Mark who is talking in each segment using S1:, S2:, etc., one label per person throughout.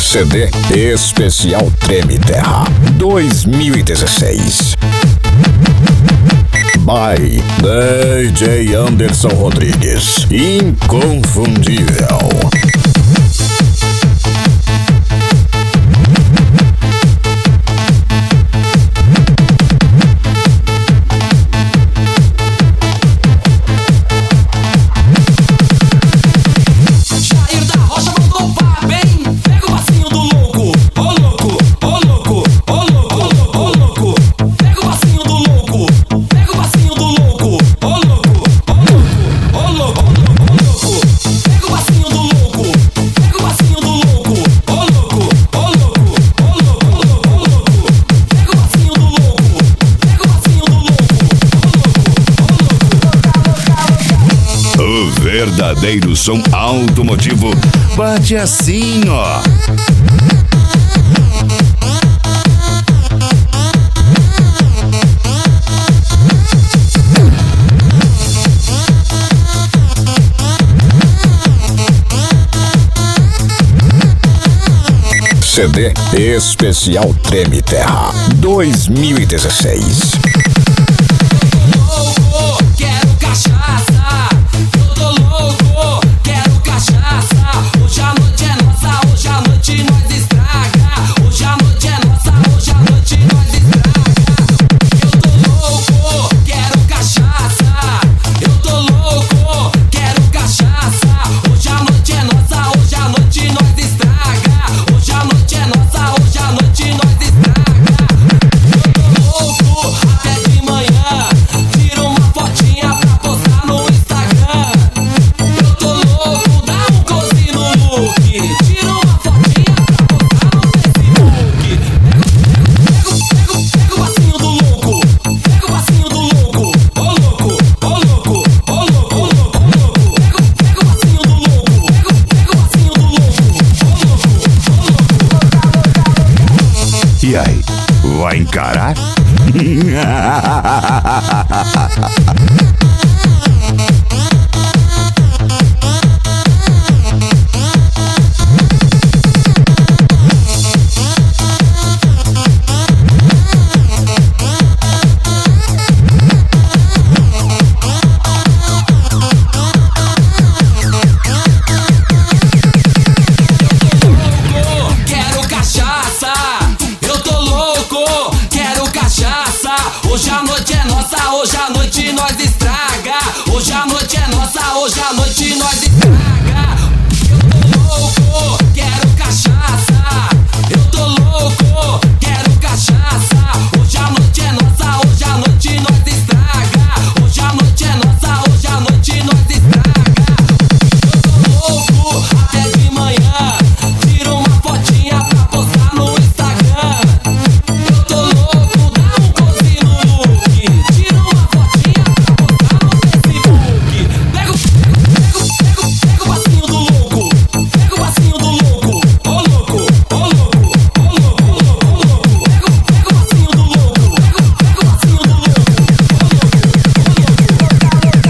S1: CD Especial Treme Terra 2016 by DJ Anderson Rodrigues. Inconfundível.
S2: Verdadeiro som automotivo bate assim, ó.
S1: CD Especial Treme Terra 2016.
S2: E aí, vai encarar?
S3: Hoje a noite é nossa, hoje a noite nós estraga. Hoje a noite é nossa, hoje a noite nós estraga. Eu tô louco, quero cachaça. Eu tô louco, quero cachaça. Hoje a noite é nossa, hoje a noite nós estraga. Hoje a noite é nossa, hoje a noite nós estraga. Eu tô louco até de manhã. Tiro uma fotinha pra postar no Instagram. Eu tô louco, dá um cozinho. Tira uma fotinha pra postar no Facebook. Pega o passinho do louco. Pega o passinho do louco. Ô louco, ô louco, ô louco, ô louco. Pega o passinho do louco. Pega o passinho do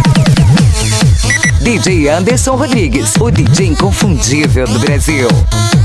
S3: louco.
S4: DJ Anderson Rodrigues, o DJ inconfundível do Brasil.